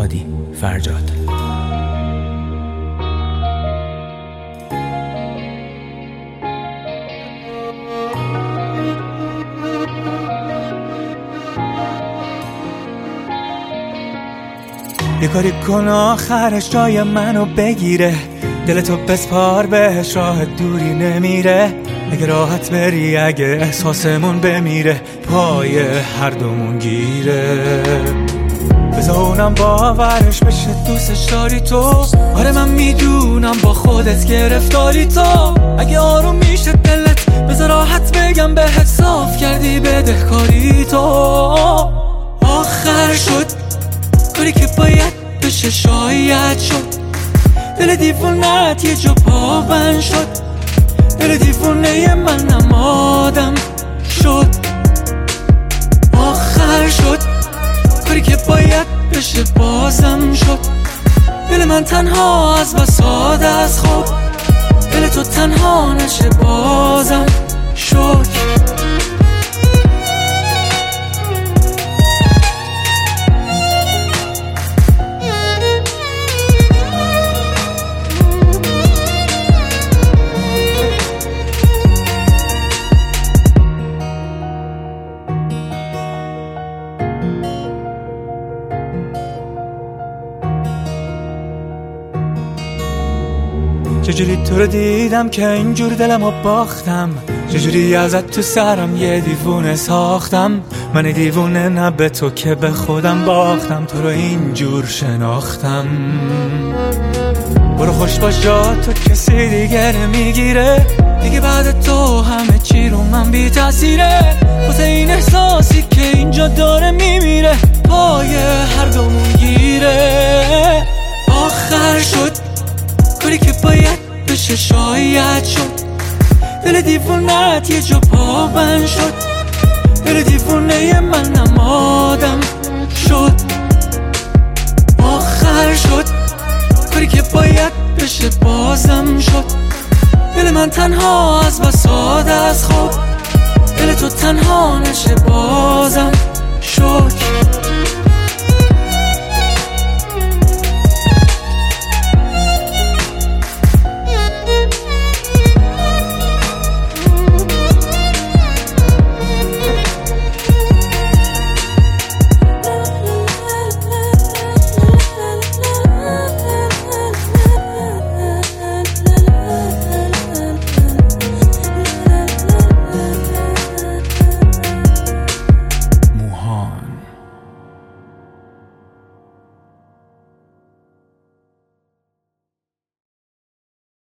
هادی فرجاد. یه کاری کن آخرش جای منو بگیره، دلتو بسپار بهش، راه دوری نمیره. اگه راحت بری، اگه احساسمون بمیره، پای هر دومون گیره. بذار اونم باورش بشه دوستش داری تو. آره من میدونم با خودت گرفتاری تو. اگه آروم میشه دلت، بذار راحت بگم بهت صاف کردی بدهکاری تو. آخر شد کاری که باید بشه، شاید شد. دل دیوونت یه جا پابند شد، دل دیوونه منم آدم شد. آخر شد کاری که باید بشه، بازم شد. دل من تنها از بساط از خوب، دل تو تنها نشه بازم شد. چجوری تو رو دیدم که اینجور دلمو باختم، چجوری ازت تو سرم یه دیوونه ساختم. من دیوونه نه به تو که به خودم باختم، تو رو اینجور شناختم. برو خوش باش جا تو، کسی دیگه نمیگیره دیگه بعد تو، همه چی رو من بی تاثیره. واسه این احساسی که اینجا داره میمیره، پای هر دومون گیره. آخر شد کاری که باید بشه، شاید شد. دل دیوونت یه جا پابند شد، دل دیوونه منم آدم شد. آخر شد کاری که باید بشه، بازم شد. دل من تنها از بساط از خوب، دل تو تنها نشه بازم شد.